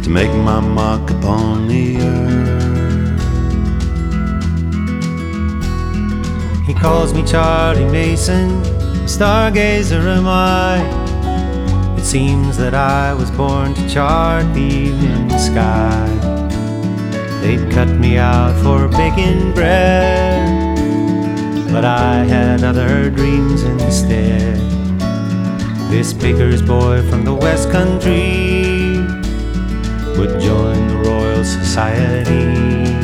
to make my mark upon the earth. He calls me Charlie Mason, a stargazer am I. It seems that I was born to chart the evening sky. They'd cut me out for baking bread, but I had other dreams instead. This baker's boy from the West Country would join the Royal Society.